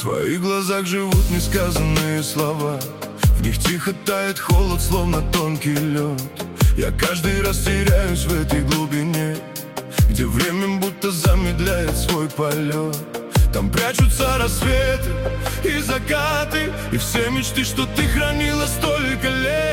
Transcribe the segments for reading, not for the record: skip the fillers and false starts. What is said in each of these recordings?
твоих глазах живут несказанные слова. В них тихо тает холод, словно тонкий лед. Я каждый раз теряюсь в этой глубине, где время будто замедляет свой полет. Там прячутся рассветы и закаты, и все мечты, что ты хранила столько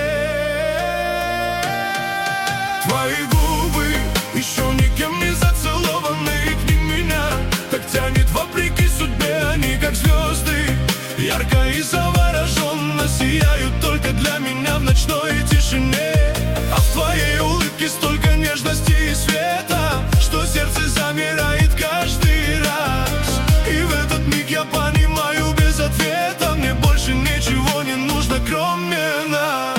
лет. Твои губы еще никем не зацелованы, к ним меня так тянет вопреки судьбе. Они как звезды, ярко и завороженно сияют только для меня в ночной тишине. А в твоей улыбке столько нежности и света, что сердце замирает каждый раз. И в этот миг я понимаю без ответа, мне больше ничего не нужно, кроме нас.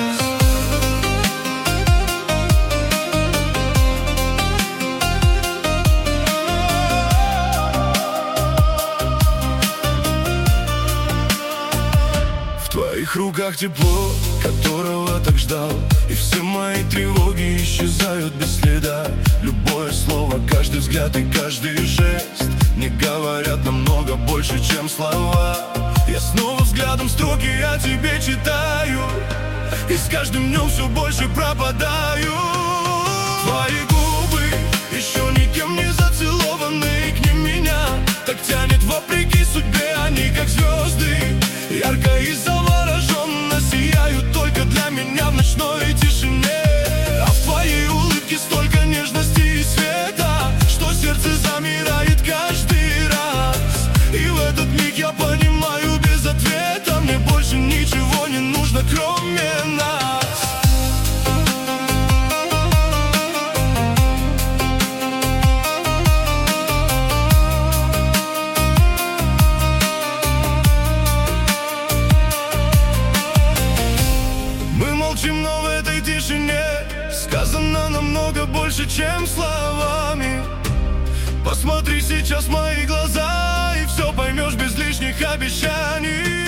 В твоих руках тепло, которого так ждал, и все мои тревоги исчезают без следа. Любое слово, каждый взгляд и каждый жест не говорят намного больше, чем слова. Я снова взглядом строки о тебе читаю, и с каждым днем все больше пропадаю. Твои губы еще никем не зацелованы, к ним меня так тянет вопреки судьбе. Они как звезды, ярко и завороженно сияют только для меня в ночной тишине. А в твоей улыбке столько нежности и света, что сердце замирает каждый раз. И в этот миг я понимаю без ответа, мне больше ничего не нужно, кроме нас. Но в этой тишине сказано намного больше, чем словами. Посмотри сейчас в мои глаза, и все поймешь без лишних обещаний.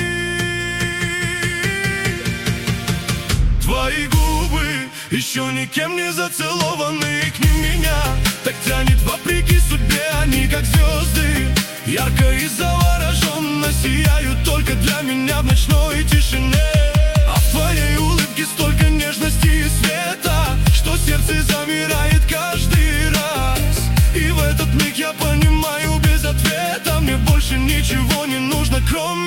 Твои губы еще никем не зацелованы, к ним меня так тянет вопреки судьбе. Они как звезды, ярко и завороженно сияют только для меня в ночной тишине. А в твоей улыбке столько нежности и света, что сердце замирает каждый раз. И в этот миг я понимаю без ответа, мне больше ничего не нужно, кроме